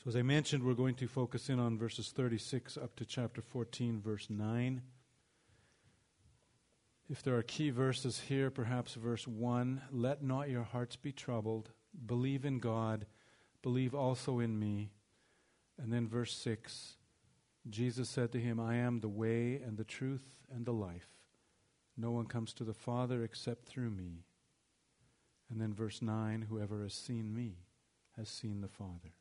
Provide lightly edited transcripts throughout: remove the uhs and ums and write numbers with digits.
So as I mentioned, we're going to focus in on verses 36 up to chapter 14, verse 9. If there are key verses here, perhaps verse 1, "Let not your hearts be troubled. Believe in God. Believe also in me." And then verse 6, Jesus said to him, "I am the way and the truth and the life. No one comes to the Father except through me." And then verse 9, "Whoever has seen me has seen the Father."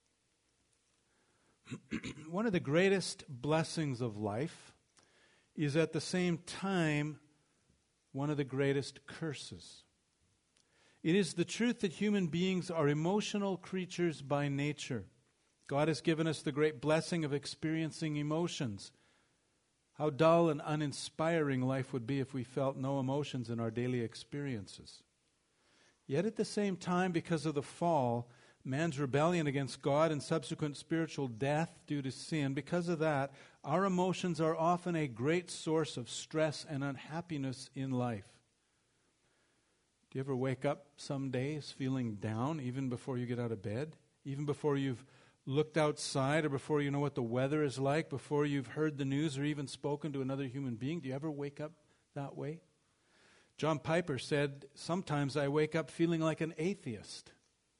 One of the greatest blessings of life is at the same time one of the greatest curses. It is the truth that human beings are emotional creatures by nature. God has given us the great blessing of experiencing emotions. How dull and uninspiring life would be if we felt no emotions in our daily experiences. Yet at the same time, because of the fall, man's rebellion against God and subsequent spiritual death due to sin, because of that, our emotions are often a great source of stress and unhappiness in life. Do you ever wake up some days feeling down even before you get out of bed? Even before you've looked outside or before you know what the weather is like, before you've heard the news or even spoken to another human being? Do you ever wake up that way? John Piper said, "Sometimes I wake up feeling like an atheist."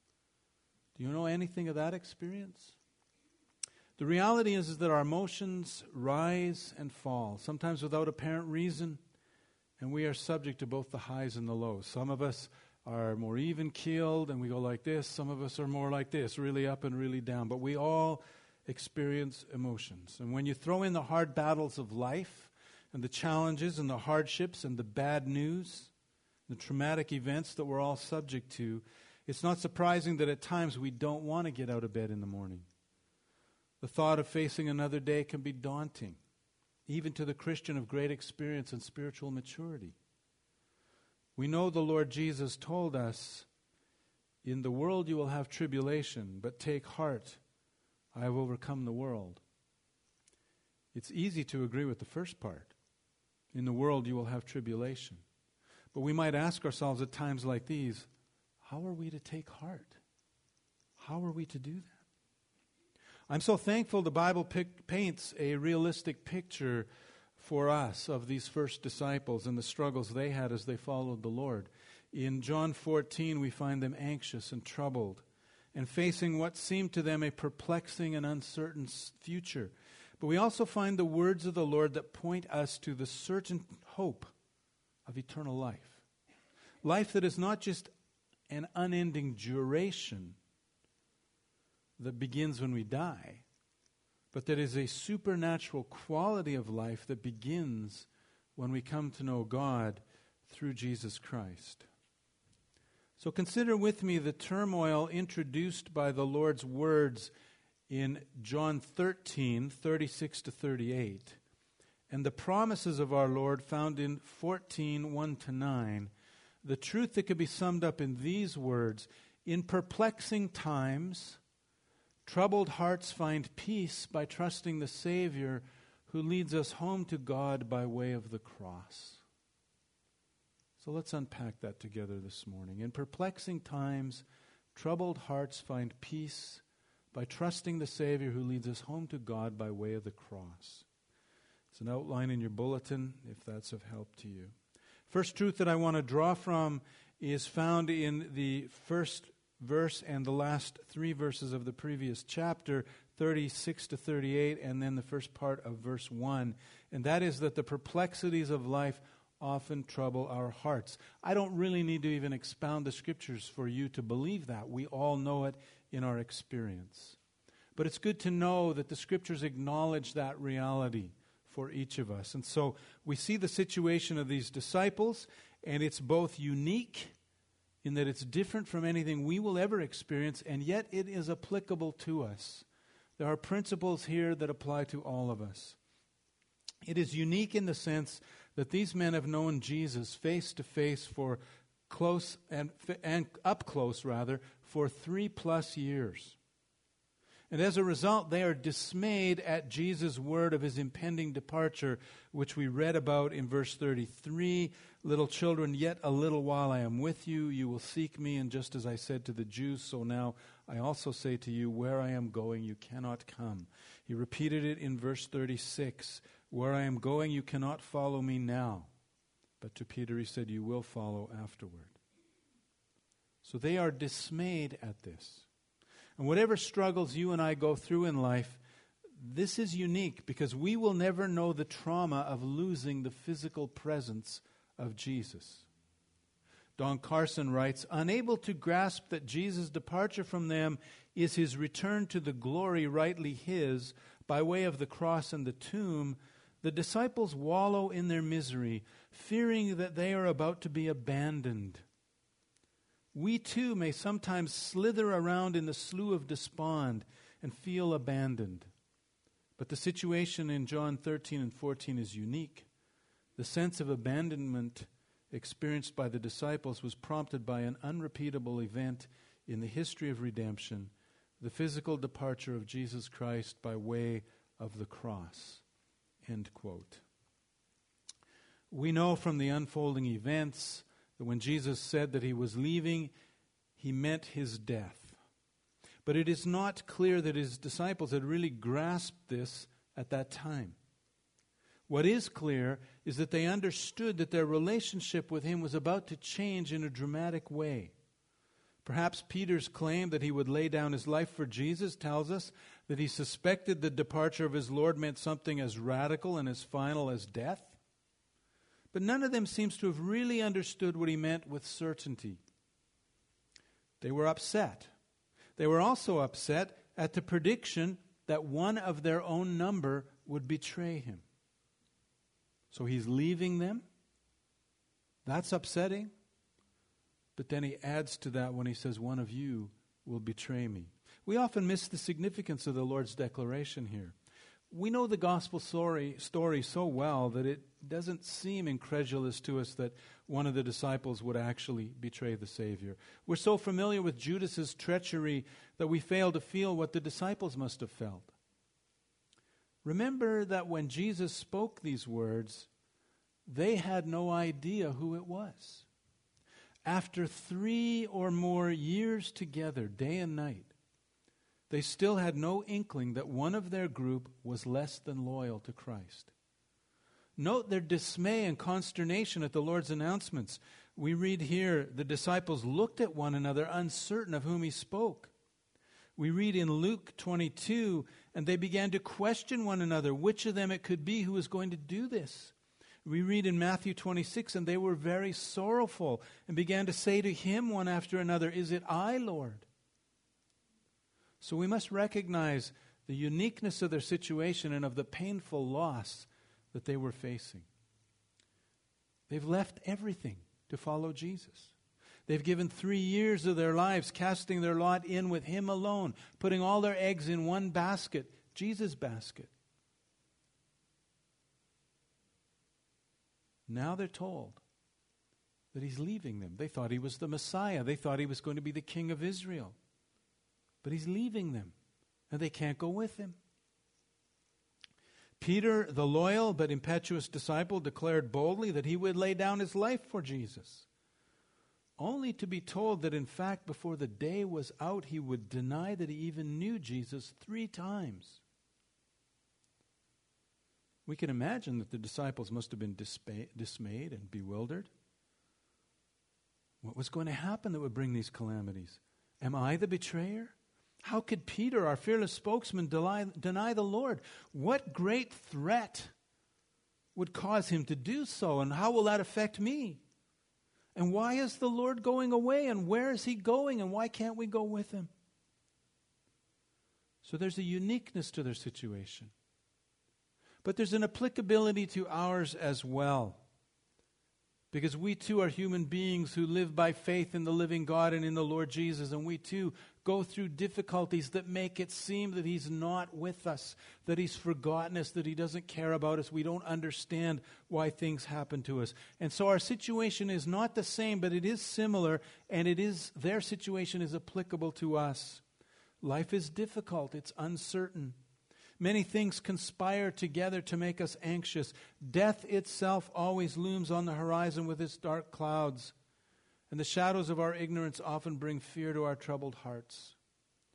Do you know anything of that experience? The reality is that our emotions rise and fall, sometimes without apparent reason, and we are subject to both the highs and the lows. Some of us are more even-keeled and we go like this. Some of us are more like this, really up and really down. But we all experience emotions. And when you throw in the hard battles of life and the challenges and the hardships and the bad news, the traumatic events that we're all subject to, it's not surprising that at times we don't want to get out of bed in the morning. The thought of facing another day can be daunting, even to the Christian of great experience and spiritual maturity. We know the Lord Jesus told us, "In the world you will have tribulation, but take heart, I have overcome the world." It's easy to agree with the first part. In the world you will have tribulation. But we might ask ourselves at times like these, how are we to take heart? How are we to do that? I'm so thankful the Bible paints a realistic picture for us of these first disciples and the struggles they had as they followed the Lord. In John 14, we find them anxious and troubled and facing what seemed to them a perplexing and uncertain future. But we also find the words of the Lord that point us to the certain hope of eternal life. Life that is not just an unending duration that begins when we die, but that is a supernatural quality of life that begins when we come to know God through Jesus Christ. So consider with me the turmoil introduced by the Lord's words in John 13, 36 to 38, and the promises of our Lord found in 14, 1 to 9. The truth that can be summed up in these words: in perplexing times, troubled hearts find peace by trusting the Savior who leads us home to God by way of the cross. So let's unpack that together this morning. In perplexing times, troubled hearts find peace by trusting the Savior who leads us home to God by way of the cross. It's an outline in your bulletin, if that's of help to you. First truth that I want to draw from is found in the first verse and the last three verses of the previous chapter, 36 to 38, and then the first part of verse 1. And that is that the perplexities of life often trouble our hearts. I don't really need to even expound the Scriptures for you to believe that. We all know it in our experience. But it's good to know that the Scriptures acknowledge that reality for each of us. And so we see the situation of these disciples, and it's both unique in that it's different from anything we will ever experience, and yet it is applicable to us. There are principles here that apply to all of us. It is unique in the sense that these men have known Jesus face to face for close and up close rather for 3+ years. And as a result, they are dismayed at Jesus' word of his impending departure, which we read about in verse 33. "Little children, yet a little while I am with you. You will seek me, and just as I said to the Jews, so now I also say to you, where I am going, you cannot come. He repeated it in verse 36. Where I am going, you cannot follow me now. But to Peter he said, you will follow afterward. So they are dismayed at this. And whatever struggles you and I go through in life, this is unique because we will never know the trauma of losing the physical presence of Jesus. Don Carson writes, unable to grasp that Jesus' departure from them is his return to the glory rightly his by way of the cross and the tomb, the disciples wallow in their misery, fearing that they are about to be abandoned. We too may sometimes slither around in the slough of despond and feel abandoned. But the situation in John 13 and 14 is unique. The sense of abandonment experienced by the disciples was prompted by an unrepeatable event in the history of redemption, the physical departure of Jesus Christ by way of the cross. End quote. We know from the unfolding events that when Jesus said that he was leaving, he meant his death. But it is not clear that his disciples had really grasped this at that time. What is clear is that they understood that their relationship with him was about to change in a dramatic way. Perhaps Peter's claim that he would lay down his life for Jesus tells us that he suspected the departure of his Lord meant something as radical and as final as death. But none of them seems to have really understood what he meant with certainty. They were upset. They were also upset at the prediction that one of their own number would betray him. So he's leaving them. That's upsetting. But then he adds to that when he says, one of you will betray me. We often miss the significance of the Lord's declaration here. We know the gospel story so well that it doesn't seem incredulous to us that one of the disciples would actually betray the Savior. We're so familiar with Judas's treachery that we fail to feel what the disciples must have felt. Remember that when Jesus spoke these words, they had no idea who it was. After 3 or more years together, day and night, they still had no inkling that one of their group was less than loyal to Christ. Note their dismay and consternation at the Lord's announcements. We read here, the disciples looked at one another, uncertain of whom he spoke. We read in Luke 22, and they began to question one another, which of them it could be who was going to do this. We read in Matthew 26, and they were very sorrowful and began to say to him one after another, is it I, Lord? So we must recognize the uniqueness of their situation and of the painful loss that they were facing. They've left everything to follow Jesus. They've given 3 years of their lives casting their lot in with him alone, putting all their eggs in one basket, Jesus' basket. Now they're told that he's leaving them. They thought he was the Messiah. They thought he was going to be the King of Israel. But he's leaving them, and they can't go with him. Peter, the loyal but impetuous disciple, declared boldly that he would lay down his life for Jesus, only to be told that in fact before the day was out he would deny that he even knew Jesus 3 times. We can imagine that the disciples must have been dismayed and bewildered. What was going to happen that would bring these calamities? Am I the betrayer? How could Peter, our fearless spokesman, deny the Lord? What great threat would cause him to do so, and how will that affect me? And why is the Lord going away, and where is he going, and why can't we go with him? So there's a uniqueness to their situation. But there's an applicability to ours as well. Because we too are human beings who live by faith in the living God and in the Lord Jesus. And we too go through difficulties that make it seem that he's not with us, that he's forgotten us, that he doesn't care about us. We don't understand why things happen to us. And so our situation is not the same, but it is similar, and their situation is applicable to us. Life is difficult. It's uncertain. Many things conspire together to make us anxious. Death itself always looms on the horizon with its dark clouds, and the shadows of our ignorance often bring fear to our troubled hearts.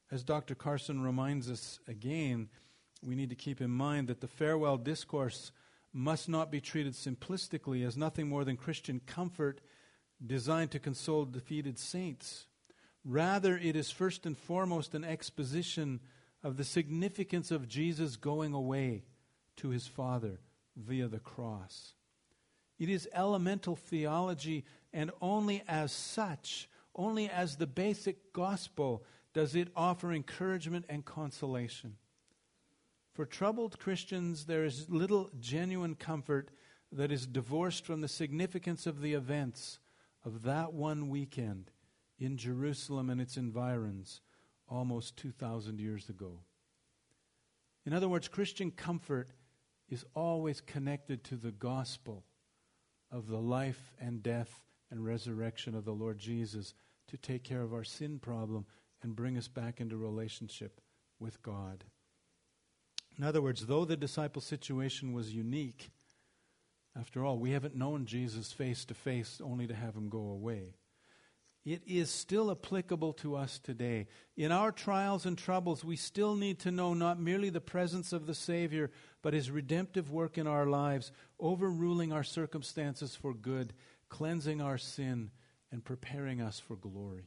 As Dr. Carson reminds us again, we need to keep in mind that the farewell discourse must not be treated simplistically as nothing more than Christian comfort designed to console defeated saints. Rather, it is first and foremost an exposition of the significance of Jesus going away to his Father via the cross. It is elemental theology, and only as such, only as the basic gospel, does it offer encouragement and consolation. For troubled Christians, there is little genuine comfort that is divorced from the significance of the events of that one weekend in Jerusalem and its environs almost 2,000 years ago. In other words, Christian comfort is always connected to the gospel of the life and death and resurrection of the Lord Jesus to take care of our sin problem and bring us back into relationship with God. In other words, though the disciples' situation was unique, after all, we haven't known Jesus face to face only to have him go away. It is still applicable to us today. In our trials and troubles, we still need to know not merely the presence of the Savior, but his redemptive work in our lives, overruling our circumstances for good, cleansing our sin, and preparing us for glory.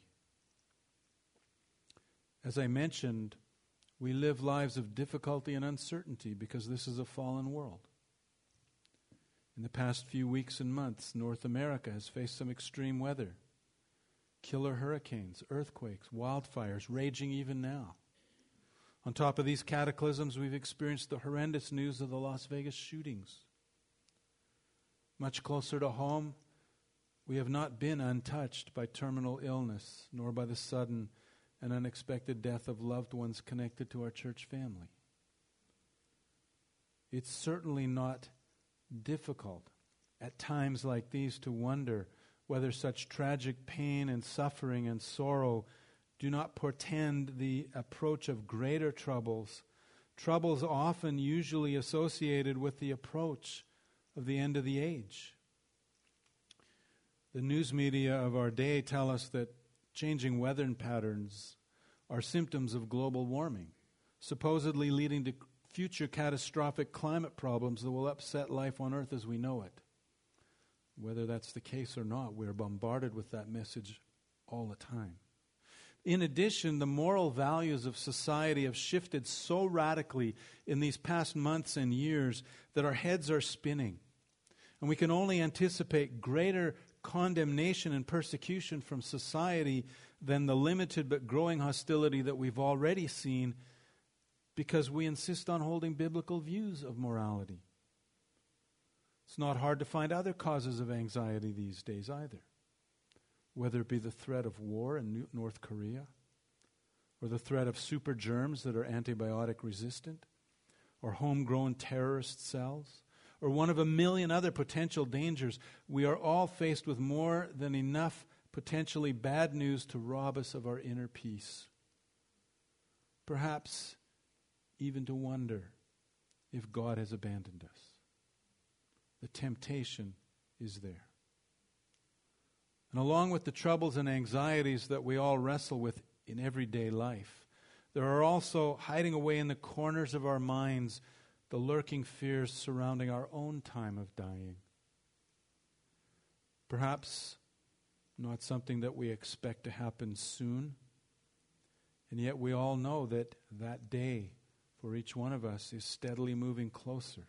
As I mentioned, we live lives of difficulty and uncertainty because this is a fallen world. In the past few weeks and months, North America has faced some extreme weather. Killer hurricanes, earthquakes, wildfires raging even now. On top of these cataclysms, we've experienced the horrendous news of the Las Vegas shootings. Much closer to home, we have not been untouched by terminal illness, nor by the sudden and unexpected death of loved ones connected to our church family. It's certainly not difficult at times like these to wonder whether such tragic pain and suffering and sorrow do not portend the approach of greater troubles, troubles often usually associated with the approach of the end of the age. The news media of our day tell us that changing weather patterns are symptoms of global warming, supposedly leading to future catastrophic climate problems that will upset life on earth as we know it. Whether that's the case or not, we're bombarded with that message all the time. In addition, the moral values of society have shifted so radically in these past months and years that our heads are spinning. And we can only anticipate greater condemnation and persecution from society than the limited but growing hostility that we've already seen because we insist on holding biblical views of morality. It's not hard to find other causes of anxiety these days either, whether it be the threat of war in North Korea, or the threat of super germs that are antibiotic resistant, or homegrown terrorist cells, or one of a million other potential dangers. We are all faced with more than enough potentially bad news to rob us of our inner peace. Perhaps even to wonder if God has abandoned us. The temptation is there. And along with the troubles and anxieties that we all wrestle with in everyday life, there are also hiding away in the corners of our minds the lurking fears surrounding our own time of dying. Perhaps not something that we expect to happen soon, and yet we all know that that day for each one of us is steadily moving closer.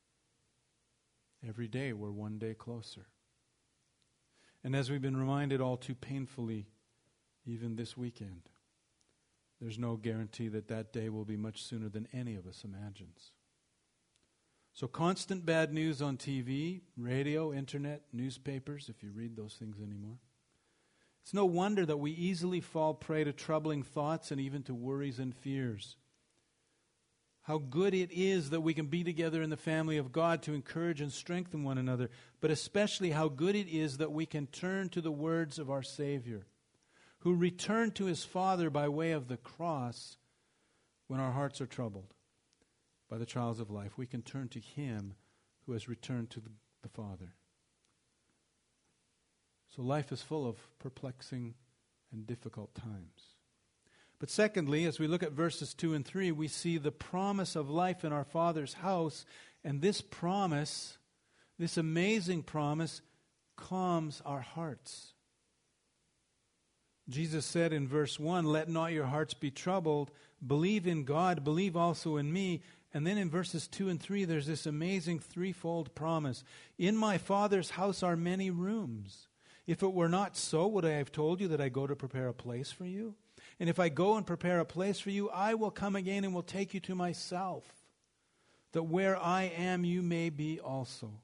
Every day we're one day closer. And as we've been reminded all too painfully, even this weekend, there's no guarantee that that day will be much sooner than any of us imagines. So constant bad news on TV, radio, internet, newspapers, if you read those things anymore. It's no wonder that we easily fall prey to troubling thoughts and even to worries and fears. How good it is that we can be together in the family of God to encourage and strengthen one another, but especially how good it is that we can turn to the words of our Savior, who returned to his Father by way of the cross when our hearts are troubled by the trials of life. We can turn to him who has returned to the Father. So life is full of perplexing and difficult times. But secondly, as we look at verses 2 and 3, we see the promise of life in our Father's house. And this promise, this amazing promise, calms our hearts. Jesus said in verse 1, "Let not your hearts be troubled. Believe in God, believe also in me." And then in verses 2 and 3, there's this amazing threefold promise. "In my Father's house are many rooms. If it were not so, would I have told you that I go to prepare a place for you? And if I go and prepare a place for you, I will come again and will take you to myself, that where I am, you may be also."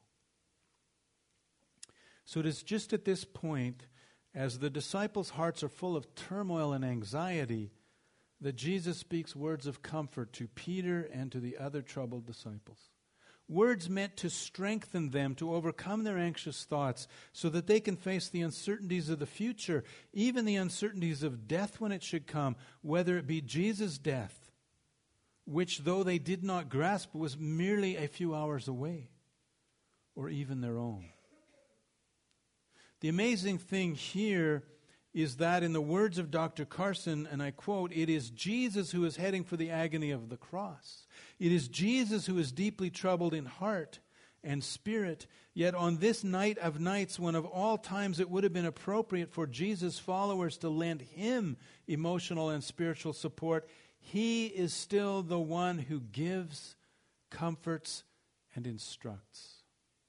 So it is just at this point, as the disciples' hearts are full of turmoil and anxiety, that Jesus speaks words of comfort to Peter and to the other troubled disciples. Words meant to strengthen them, to overcome their anxious thoughts, so that they can face the uncertainties of the future, even the uncertainties of death when it should come, whether it be Jesus' death, which though they did not grasp was merely a few hours away, or even their own. The amazing thing here is that in the words of Dr. Carson, and I quote, "It is Jesus who is heading for the agony of the cross. It is Jesus who is deeply troubled in heart and spirit. Yet on this night of nights, when of all times it would have been appropriate for Jesus' followers to lend him emotional and spiritual support, he is still the one who gives, comforts, and instructs."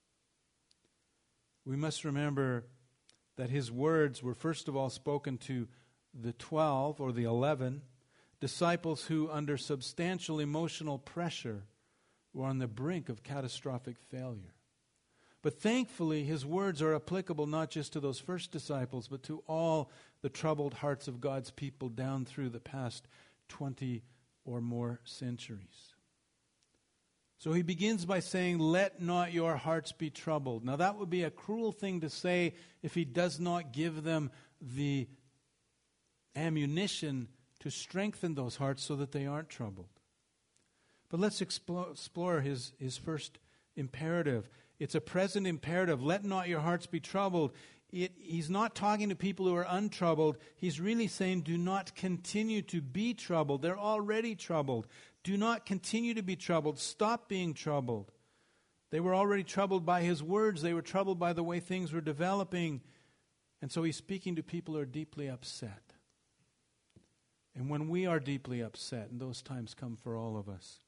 We must remember that his words were first of all spoken to the 12 or the 11 disciples who, under substantial emotional pressure, were on the brink of catastrophic failure. But thankfully, his words are applicable not just to those first disciples, but to all the troubled hearts of God's people down through the past 20 or more centuries. So he begins by saying, "Let not your hearts be troubled." Now that would be a cruel thing to say if he does not give them the ammunition to strengthen those hearts so that they aren't troubled. But let's explore his first imperative. It's a present imperative. Let not your hearts be troubled. He's not talking to people who are untroubled. He's really saying, do not continue to be troubled. They're already troubled. Do not continue to be troubled. Stop being troubled. They were already troubled by his words. They were troubled by the way things were developing. And so he's speaking to people who are deeply upset. And when we are deeply upset, and those times come for all of us,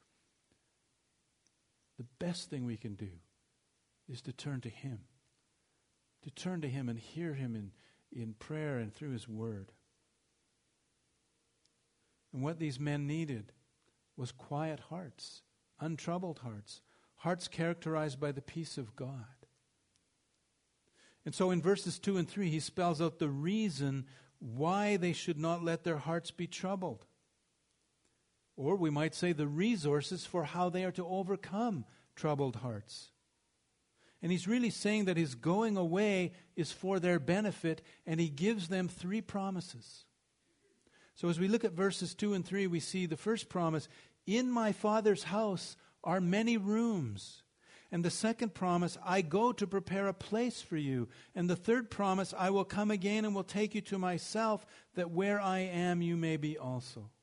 the best thing we can do is to turn to him. To turn to him and hear him in prayer and through his word. And what these men needed was quiet hearts, untroubled hearts, hearts characterized by the peace of God. And so in verses 2 and 3, he spells out the reason why they should not let their hearts be troubled. Or we might say the resources for how they are to overcome troubled hearts. And he's really saying that his going away is for their benefit, and he gives them 3 promises. So as we look at verses 2 and 3, we see the first promise, "In my Father's house are many rooms." And the second promise, "I go to prepare a place for you." And the third promise, "I will come again and will take you to myself, that where I am you may be also."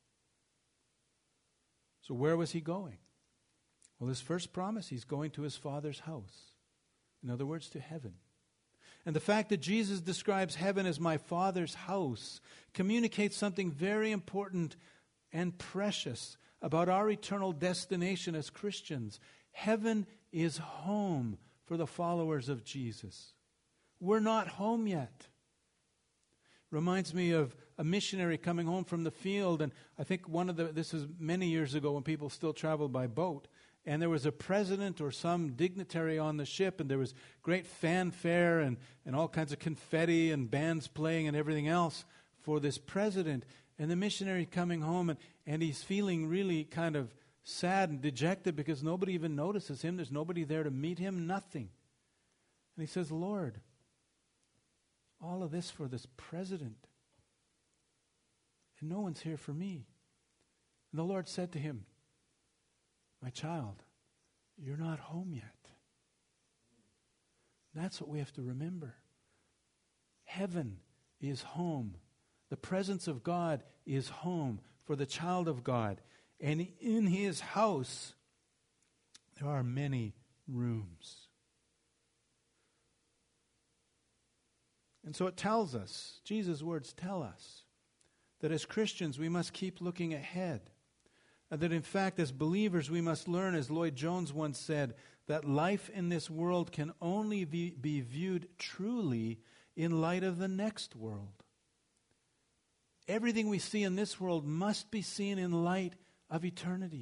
So where was he going? Well, his first promise, he's going to his Father's house. In other words, to heaven. And the fact that Jesus describes heaven as my Father's house communicates something very important and precious about our eternal destination as Christians. Heaven is home for the followers of Jesus. We're not home yet. Reminds me of a missionary coming home from the field, and I think this was many years ago when people still traveled by boat, and there was a president or some dignitary on the ship, and there was great fanfare and all kinds of confetti and bands playing and everything else for this president. And the missionary coming home, and he's feeling really kind of sad and dejected because nobody even notices him. There's nobody there to meet him, nothing. And he says, "Lord, all of this for this president, and no one's here for me." And the Lord said to him, "My child, you're not home yet." That's what we have to remember. Heaven is home The presence of God is home for the child of God. And in his house, there are many rooms. And so it tells us, Jesus' words tell us, that as Christians we must keep looking ahead. And that in fact as believers we must learn, as Lloyd Jones once said, that life in this world can only be viewed truly in light of the next world. Everything we see in this world must be seen in light of eternity.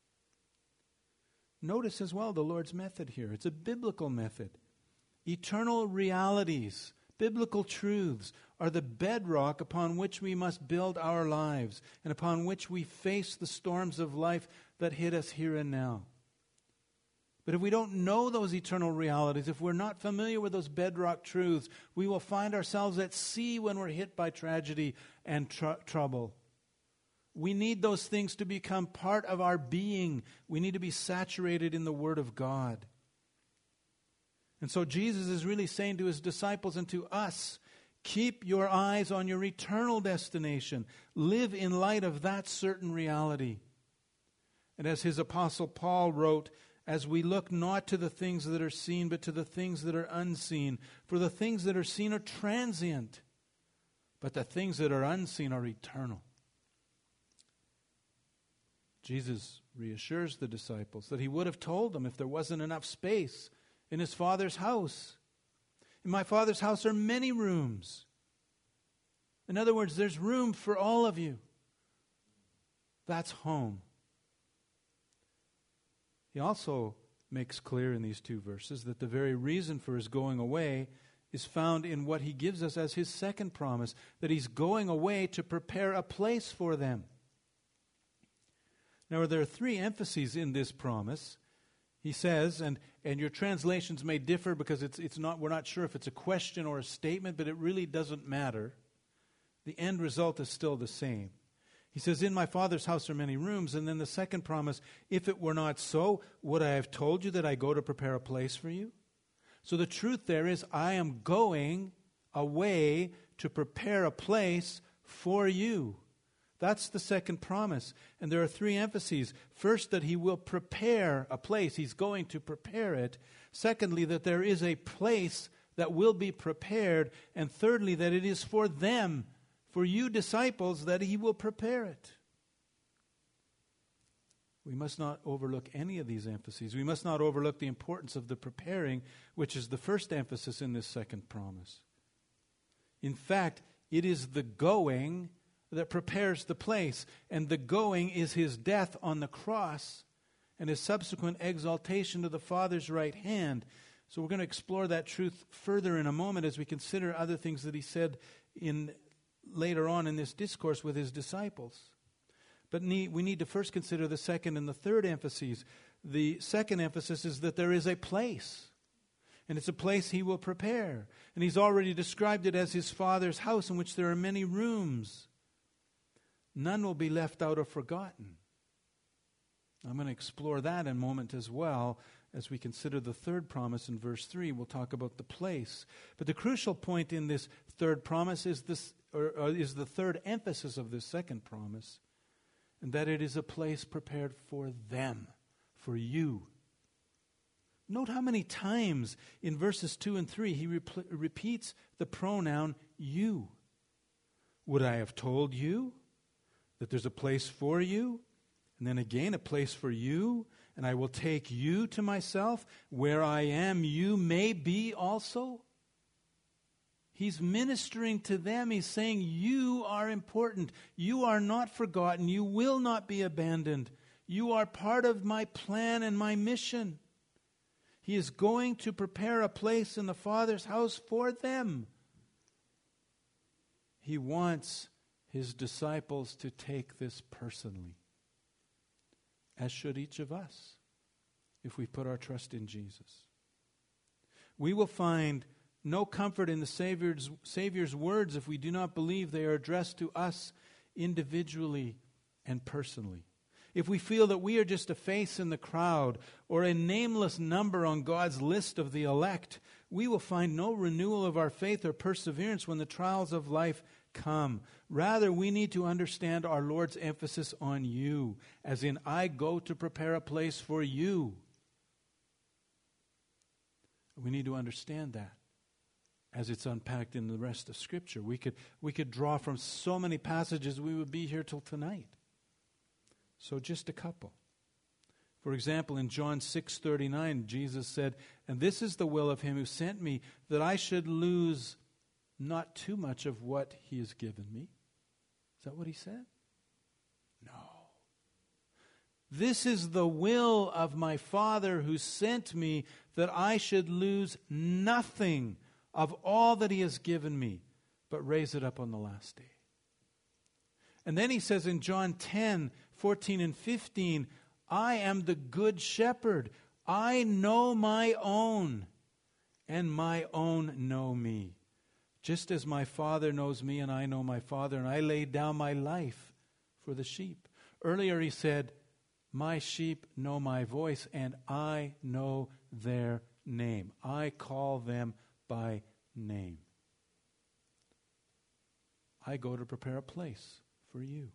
Notice as well the Lord's method here. It's a biblical method. Eternal realities, biblical truths, are the bedrock upon which we must build our lives and upon which we face the storms of life that hit us here and now. But if we don't know those eternal realities, if we're not familiar with those bedrock truths, we will find ourselves at sea when we're hit by tragedy and trouble. We need those things to become part of our being. We need to be saturated in the Word of God. And so Jesus is really saying to his disciples and to us, keep your eyes on your eternal destination. Live in light of that certain reality. And as his apostle Paul wrote, as we look not to the things that are seen, but to the things that are unseen. For the things that are seen are transient, but the things that are unseen are eternal. Jesus reassures the disciples that he would have told them if there wasn't enough space in his Father's house. In my Father's house are many rooms. In other words, there's room for all of you. That's home. He also makes clear in these two verses that the very reason for his going away is found in what he gives us as his second promise, that he's going away to prepare a place for them. Now, there are three emphases in this promise. He says, and your translations may differ because it's not, we're not sure if it's a question or a statement, but it really doesn't matter. The end result is still the same. He says, in my Father's house are many rooms. And then the second promise, if it were not so, would I have told you that I go to prepare a place for you? So the truth there is, I am going away to prepare a place for you. That's the second promise. And there are three emphases. First, that he will prepare a place. He's going to prepare it. Secondly, that there is a place that will be prepared. And thirdly, that it is for them, for you disciples, that he will prepare it. We must not overlook any of these emphases. We must not overlook the importance of the preparing, which is the first emphasis in this second promise. In fact, it is the going that prepares the place, and the going is his death on the cross and his subsequent exaltation to the Father's right hand. So we're going to explore that truth further in a moment as we consider other things that he said later on in this discourse with his disciples. But we need to first consider the second and the third emphases. The second emphasis is that there is a place, and it's a place he will prepare. And he's already described it as his Father's house, in which there are many rooms. None will be left out or forgotten. I'm going to explore that in a moment as well. As we consider the third promise in verse 3, we'll talk about the place. But the crucial point in this third promise is the third emphasis of this second promise, and that it is a place prepared for them, for you. Note how many times in verses 2 and 3 he repeats the pronoun you. Would I have told you that there's a place for you? And then again, a place for you. And I will take you to myself. Where I am, you may be also. He's ministering to them. He's saying, you are important. You are not forgotten. You will not be abandoned. You are part of my plan and my mission. He is going to prepare a place in the Father's house for them. He wants his disciples to take this personally, as should each of us, if we put our trust in Jesus. We will find no comfort in the Savior's words if we do not believe they are addressed to us individually and personally. If we feel that we are just a face in the crowd or a nameless number on God's list of the elect, we will find no renewal of our faith or perseverance when the trials of life come. Rather, we need to understand our Lord's emphasis on you, as in, I go to prepare a place for you. We need to understand that as it's unpacked in the rest of Scripture. We could draw from so many passages, we would be here till tonight. So just a couple. For example, in John 6:39, Jesus said, "And this is the will of him who sent me, that I should lose not too much of what he has given me." Is that what he said? No. "This is the will of my Father who sent me, that I should lose nothing of all that he has given me, but raise it up on the last day." And then he says in John 10:14 and 15, "I am the good shepherd. I know my own, and my own know me. Just as my Father knows me, and I know my Father, and I lay down my life for the sheep." Earlier he said, "My sheep know my voice, and I know their name. I call them by name." I go to prepare a place for you.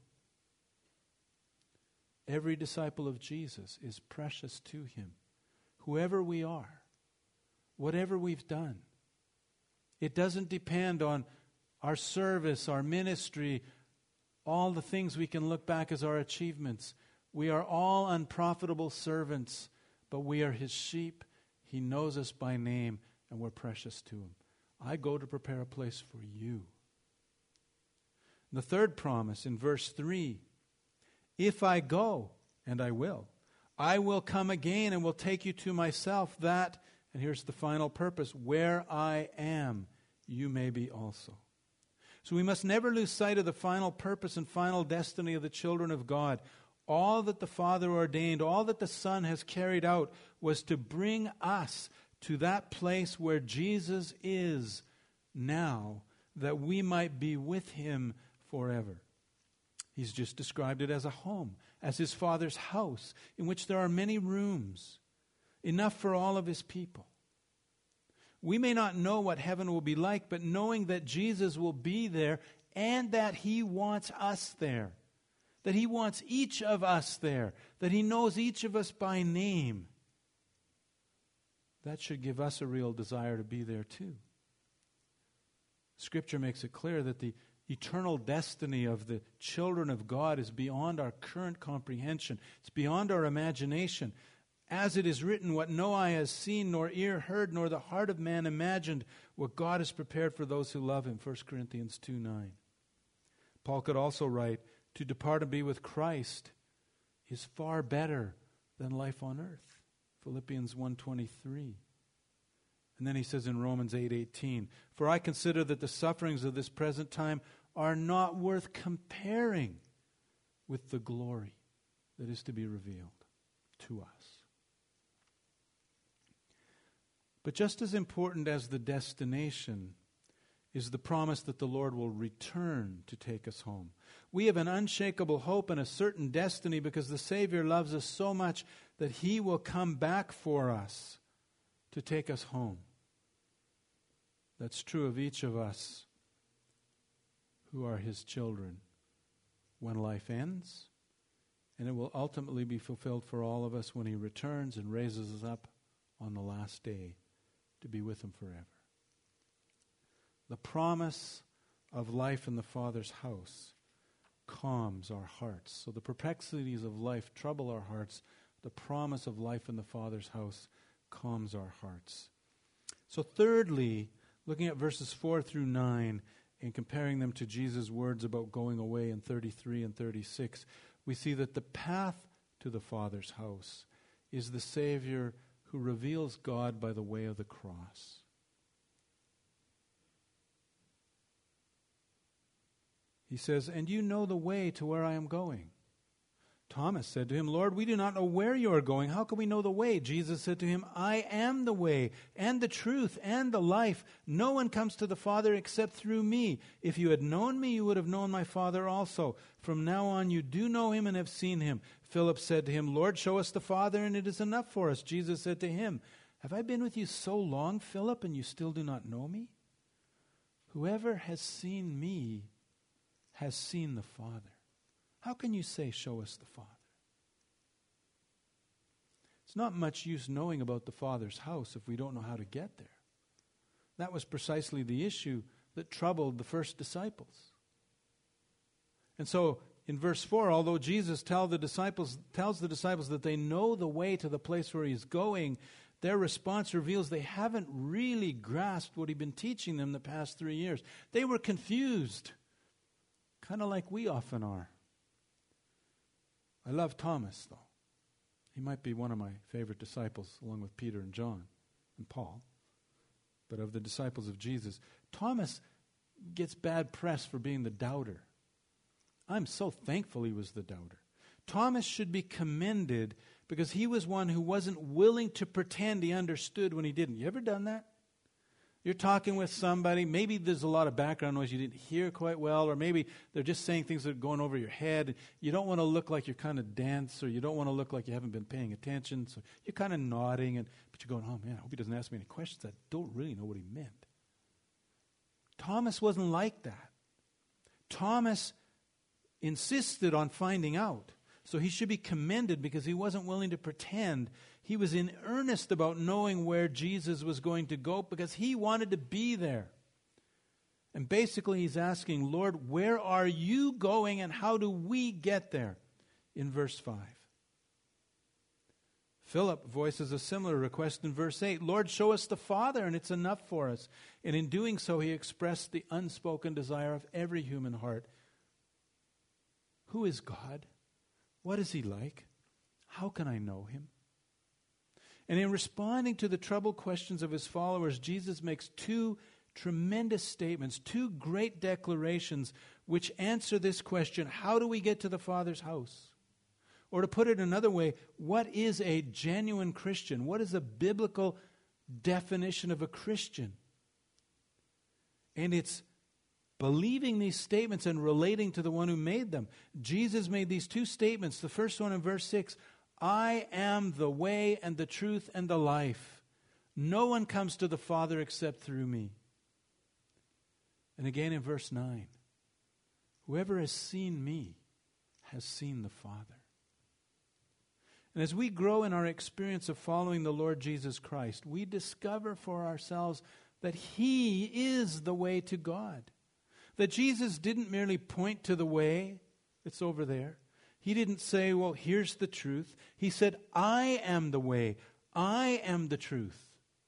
Every disciple of Jesus is precious to him. Whoever we are, whatever we've done. It doesn't depend on our service, our ministry, all the things we can look back as our achievements. We are all unprofitable servants, but we are his sheep. He knows us by name, and we're precious to him. I go to prepare a place for you. The third promise in verse 3, "If I go, and I will come again and will take you to myself, that," and here's the final purpose, "where I am, you may be also." So we must never lose sight of the final purpose and final destiny of the children of God. All that the Father ordained, all that the Son has carried out, was to bring us to that place where Jesus is now, that we might be with him forever. He's just described it as a home, as his Father's house, in which there are many rooms, enough for all of his people. We may not know what heaven will be like, but knowing that Jesus will be there and that he wants us there, that he wants each of us there, that he knows each of us by name, that should give us a real desire to be there too. Scripture makes it clear that the eternal destiny of the children of God is beyond our current comprehension. It's beyond our imagination. As it is written, "What no eye has seen, nor ear heard, nor the heart of man imagined, what God has prepared for those who love him." 1 Corinthians 2:9. Paul could also write, "To depart and be with Christ is far better than life on earth." Philippians 1:23. And then he says in Romans 8:18, "For I consider that the sufferings of this present time are not worth comparing with the glory that is to be revealed to us." But just as important as the destination is the promise that the Lord will return to take us home. We have an unshakable hope and a certain destiny because the Savior loves us so much that he will come back for us to take us home. That's true of each of us who are his children when life ends, and it will ultimately be fulfilled for all of us when he returns and raises us up on the last day to be with him forever. The promise of life in the Father's house calms our hearts. So the perplexities of life trouble our hearts. The promise of life in the Father's house calms our hearts. So thirdly, looking at verses 4 through 9 and comparing them to Jesus' words about going away in 33 and 36, we see that the path to the Father's house is the Savior who reveals God by the way of the cross. He says, "And you know the way to where I am going." Thomas said to him, "Lord, we do not know where you are going. How can we know the way?" Jesus said to him, "I am the way and the truth and the life. No one comes to the Father except through me. If you had known me, you would have known my Father also. From now on you do know him and have seen him." Philip said to him, "Lord, show us the Father, and it is enough for us." Jesus said to him, "Have I been with you so long, Philip, and you still do not know me? Whoever has seen me has seen the Father. How can you say, show us the Father? It's not much use knowing about the Father's house if we don't know how to get there. That was precisely the issue that troubled the first disciples. And so, in verse 4, although Jesus tells the disciples that they know the way to the place where he's going, their response reveals they haven't really grasped what he'd been teaching them the past 3 years. They were confused, kind of like we often are. I love Thomas, though. He might be one of my favorite disciples, along with Peter and John and Paul. But of the disciples of Jesus, Thomas gets bad press for being the doubter. I'm so thankful he was the doubter. Thomas should be commended because he was one who wasn't willing to pretend he understood when he didn't. You ever done that? You're talking with somebody, maybe there's a lot of background noise you didn't hear quite well, or maybe they're just saying things that are going over your head. You don't want to look like you're kind of dense, or you don't want to look like you haven't been paying attention, so you're kind of nodding, but you're going, oh man, I hope he doesn't ask me any questions. I don't really know what he meant. Thomas wasn't like that. Thomas insisted on finding out. So he should be commended because he wasn't willing to pretend. He was in earnest about knowing where Jesus was going to go because he wanted to be there. And basically he's asking, Lord, where are you going and how do we get there? In verse 5. Philip voices a similar request in verse 8. Lord, show us the Father and it's enough for us. And in doing so, he expressed the unspoken desire of every human heart. Who is God? What is he like? How can I know him? And in responding to the troubled questions of his followers, Jesus makes two tremendous statements, two great declarations which answer this question, how do we get to the Father's house? Or to put it another way, what is a genuine Christian? What is a biblical definition of a Christian? And it's believing these statements and relating to the one who made them. Jesus made these two statements. The first one in verse 6, I am the way and the truth and the life. No one comes to the Father except through me. And again in verse 9, whoever has seen me has seen the Father. And as we grow in our experience of following the Lord Jesus Christ, we discover for ourselves that he is the way to God. That Jesus didn't merely point to the way, it's over there. He didn't say, well, here's the truth. He said, I am the way. I am the truth.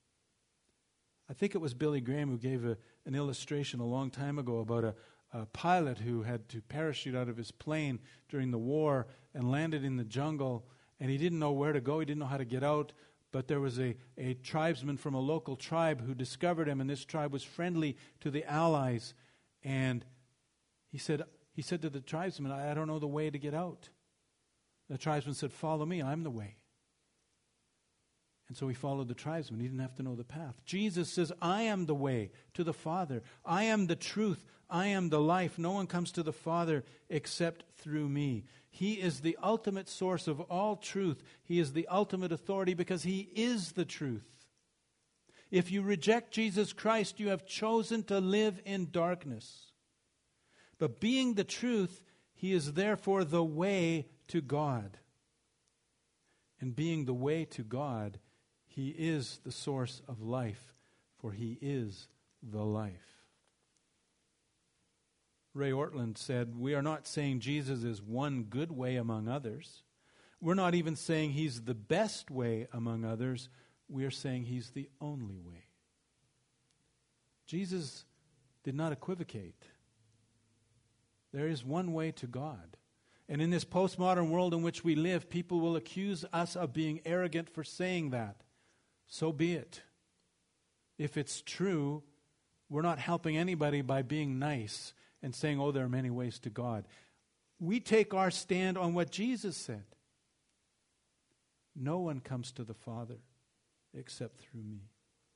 I think it was Billy Graham who gave an illustration a long time ago about a pilot who had to parachute out of his plane during the war and landed in the jungle, and he didn't know where to go. He didn't know how to get out. But there was a tribesman from a local tribe who discovered him, and this tribe was friendly to the Allies. And he said to the tribesman, I don't know the way to get out. The tribesman said, follow me, I'm the way. And so he followed the tribesman. He didn't have to know the path. Jesus says, I am the way to the Father. I am the truth. I am the life. No one comes to the Father except through me. He is the ultimate source of all truth. He is the ultimate authority because he is the truth. If you reject Jesus Christ, you have chosen to live in darkness. But being the truth, he is therefore the way to God. And being the way to God, he is the source of life, for he is the life. Ray Ortland said, we are not saying Jesus is one good way among others. We're not even saying he's the best way among others. We are saying he's the only way. Jesus did not equivocate. There is one way to God. And in this postmodern world in which we live, people will accuse us of being arrogant for saying that. So be it. If it's true, we're not helping anybody by being nice and saying, oh, there are many ways to God. We take our stand on what Jesus said. No one comes to the Father except through me.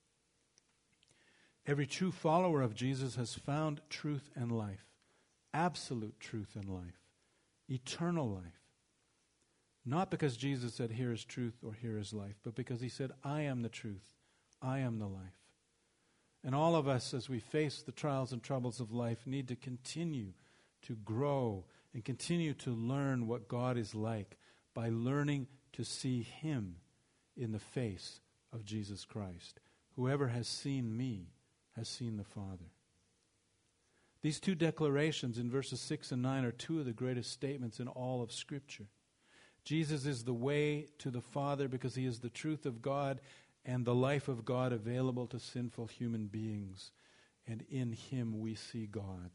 Every true follower of Jesus has found truth and life, absolute truth and life, eternal life. Not because Jesus said, here is truth or here is life, but because he said, I am the truth, I am the life. And all of us, as we face the trials and troubles of life, need to continue to grow and continue to learn what God is like by learning to see Him in the face of Jesus Christ. Whoever has seen me has seen the Father. These two declarations in verses 6 and 9 are two of the greatest statements in all of Scripture. Jesus is the way to the Father because He is the truth of God and the life of God available to sinful human beings. And in Him we see God.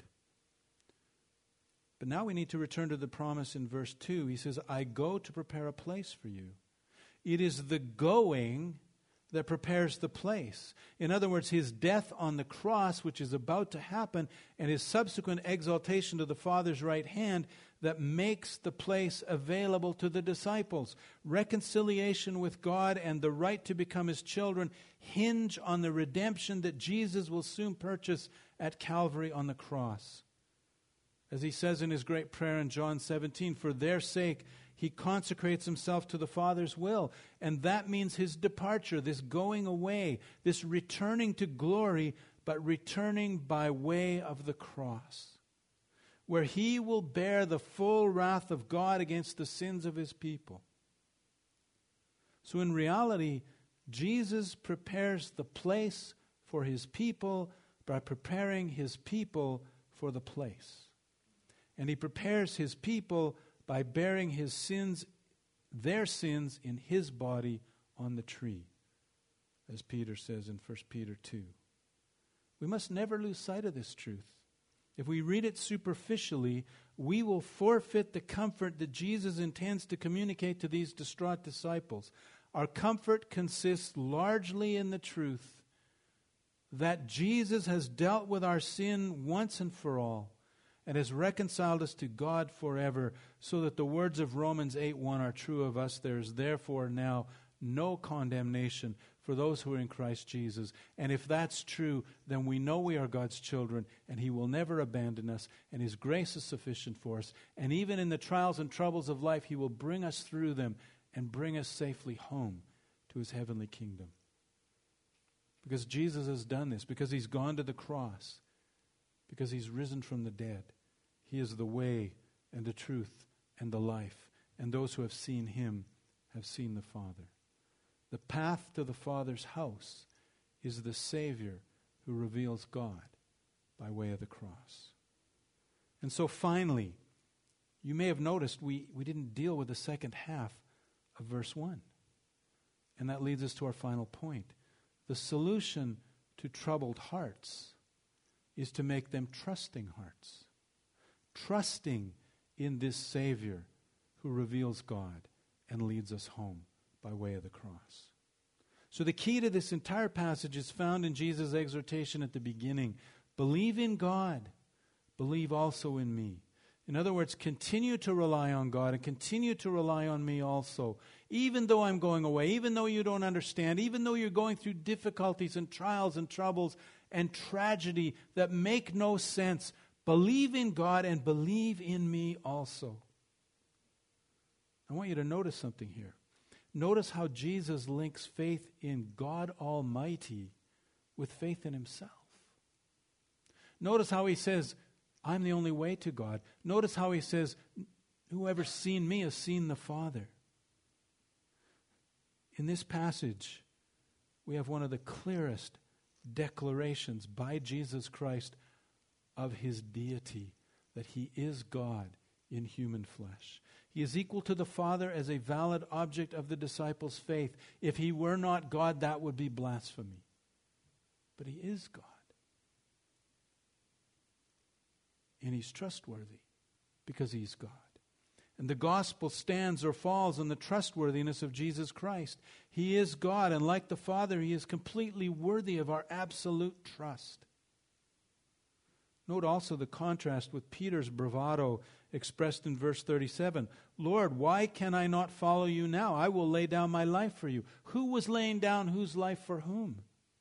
But now we need to return to the promise in verse 2. He says, I go to prepare a place for you. It is the going that prepares the place. In other words, His death on the cross, which is about to happen, and His subsequent exaltation to the Father's right hand that makes the place available to the disciples. Reconciliation with God and the right to become His children hinge on the redemption that Jesus will soon purchase at Calvary on the cross. As He says in His great prayer in John 17, for their sake He consecrates Himself to the Father's will. And that means His departure, this going away, this returning to glory, but returning by way of the cross, where He will bear the full wrath of God against the sins of His people. So in reality, Jesus prepares the place for His people by preparing His people for the place. And He prepares His people by bearing His sins, their sins, in His body on the tree, as Peter says in 1 Peter 2. We must never lose sight of this truth. If we read it superficially, we will forfeit the comfort that Jesus intends to communicate to these distraught disciples. Our comfort consists largely in the truth that Jesus has dealt with our sin once and for all, and has reconciled us to God forever, so that the words of Romans 8:1 are true of us. There is therefore now no condemnation for those who are in Christ Jesus. And if that's true, then we know we are God's children, and He will never abandon us, and His grace is sufficient for us. And even in the trials and troubles of life, He will bring us through them and bring us safely home to His heavenly kingdom. Because Jesus has done this, because He's gone to the cross, because He's risen from the dead. He is the way and the truth and the life. And those who have seen Him have seen the Father. The path to the Father's house is the Savior who reveals God by way of the cross. And so finally, you may have noticed we didn't deal with the second half of verse 1. And that leads us to our final point. The solution to troubled hearts is to make them trusting hearts. Trusting in this Savior who reveals God and leads us home by way of the cross. So the key to this entire passage is found in Jesus' exhortation at the beginning. Believe in God. Believe also in me. In other words, continue to rely on God and continue to rely on me also. Even though I'm going away, even though you don't understand, even though you're going through difficulties and trials and troubles and tragedy that make no sense, believe in God and believe in me also. I want you to notice something here. Notice how Jesus links faith in God Almighty with faith in Himself. Notice how He says, I'm the only way to God. Notice how He says, whoever's seen me has seen the Father. In this passage, we have one of the clearest declarations by Jesus Christ of His deity, that He is God in human flesh. He is equal to the Father as a valid object of the disciples' faith. If He were not God, that would be blasphemy. But He is God. And He's trustworthy because He's God. And the gospel stands or falls on the trustworthiness of Jesus Christ. He is God, and like the Father, He is completely worthy of our absolute trust. Note also the contrast with Peter's bravado expressed in verse 37. Lord, why can I not follow you now? I will lay down my life for you. Who was laying down whose life for whom?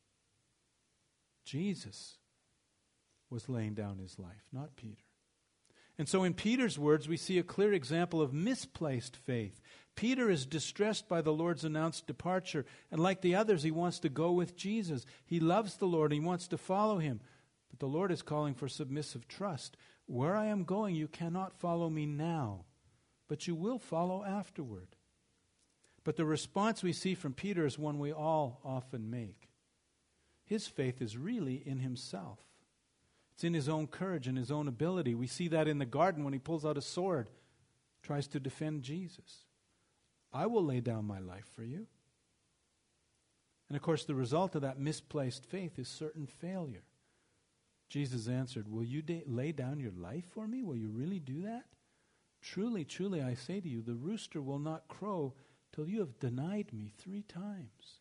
Jesus was laying down His life, not Peter. And so in Peter's words, we see a clear example of misplaced faith. Peter is distressed by the Lord's announced departure, and like the others, he wants to go with Jesus. He loves the Lord, he wants to follow Him. But the Lord is calling for submissive trust. Where I am going, you cannot follow me now, but you will follow afterward. But the response we see from Peter is one we all often make. His faith is really in himself. It's in his own courage and his own ability. We see that in the garden when he pulls out a sword, tries to defend Jesus. I will lay down my life for you. And of course, the result of that misplaced faith is certain failure. Jesus answered, will you lay down your life for me? Will you really do that? Truly, truly, I say to you, the rooster will not crow till you have denied me 3 times.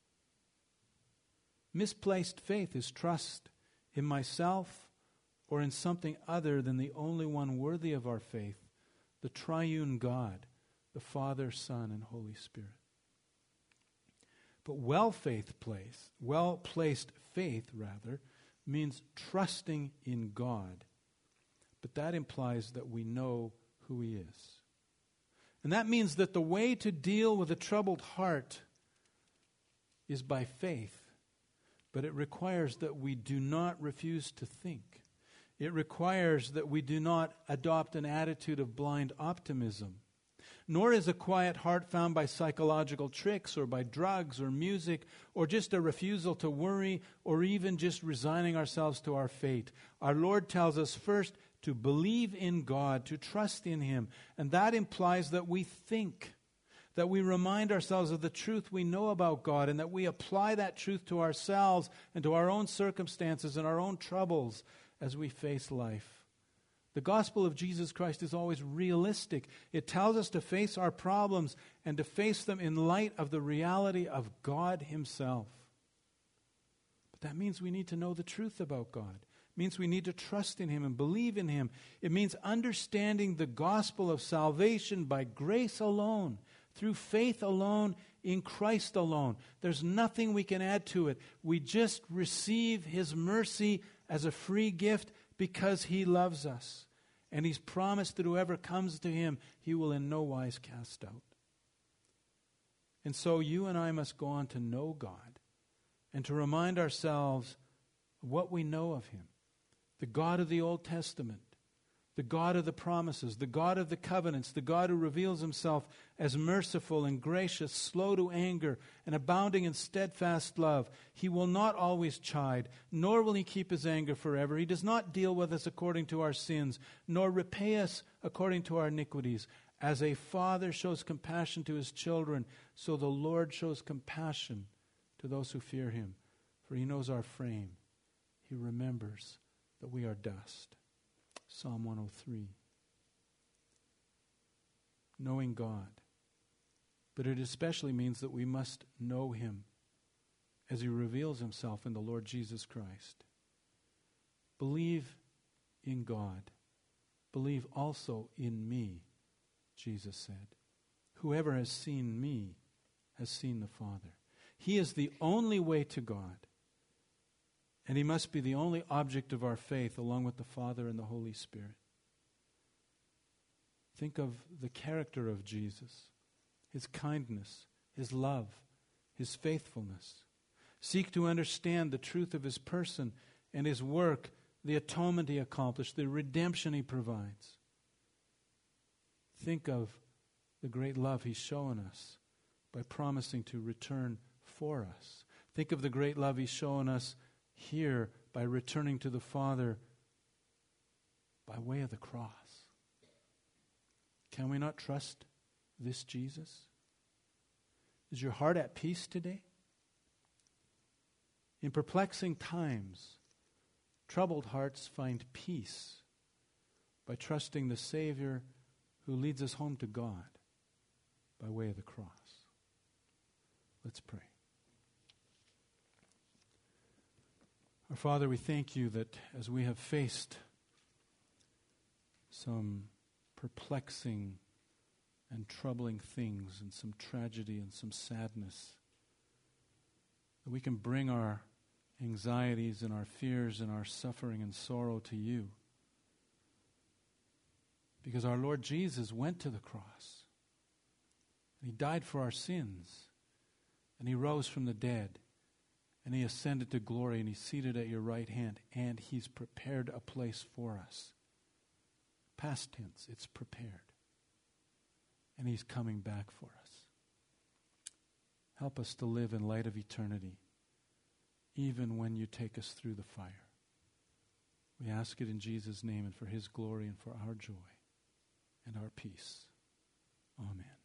Misplaced faith is trust in myself or in something other than the only one worthy of our faith, the triune God, the Father, Son, and Holy Spirit. But well-placed faith, means trusting in God. But that implies that we know who He is. And that means that the way to deal with a troubled heart is by faith. But it requires that we do not refuse to think. It requires that we do not adopt an attitude of blind optimism. Nor is a quiet heart found by psychological tricks or by drugs or music or just a refusal to worry or even just resigning ourselves to our fate. Our Lord tells us first to believe in God, to trust in Him. And that implies that we think, that we remind ourselves of the truth we know about God and that we apply that truth to ourselves and to our own circumstances and our own troubles as we face life. The gospel of Jesus Christ is always realistic. It tells us to face our problems and to face them in light of the reality of God Himself. But that means we need to know the truth about God. It means we need to trust in Him and believe in Him. It means understanding the gospel of salvation by grace alone, through faith alone, in Christ alone. There's nothing we can add to it. We just receive His mercy as a free gift because He loves us. And He's promised that whoever comes to Him, He will in no wise cast out. And so you and I must go on to know God and to remind ourselves of what we know of Him. The God of the Old Testament, the God of the promises, the God of the covenants, the God who reveals Himself as merciful and gracious, slow to anger, and abounding in steadfast love. He will not always chide, nor will He keep His anger forever. He does not deal with us according to our sins, nor repay us according to our iniquities. As a father shows compassion to his children, so the Lord shows compassion to those who fear Him. For He knows our frame. He remembers that we are dust. Psalm 103. Knowing God. But it especially means that we must know Him as He reveals Himself in the Lord Jesus Christ. Believe in God. Believe also in me, Jesus said. Whoever has seen me has seen the Father. He is the only way to God. And He must be the only object of our faith along with the Father and the Holy Spirit. Think of the character of Jesus, His kindness, His love, His faithfulness. Seek to understand the truth of His person and His work, the atonement He accomplished, the redemption He provides. Think of the great love He's shown us by promising to return for us. Think of the great love He's shown us here by returning to the Father by way of the cross. Can we not trust this Jesus? Is your heart at peace today? In perplexing times, troubled hearts find peace by trusting the Savior who leads us home to God by way of the cross. Let's pray. Our Father, we thank You that as we have faced some perplexing and troubling things and some tragedy and some sadness, that we can bring our anxieties and our fears and our suffering and sorrow to You. Because our Lord Jesus went to the cross. And He died for our sins. And He rose from the dead. And He ascended to glory, and He's seated at Your right hand, and He's prepared a place for us. Past tense, it's prepared. And He's coming back for us. Help us to live in light of eternity, even when you take us through the fire. We ask it in Jesus' name and for His glory and for our joy and our peace. Amen.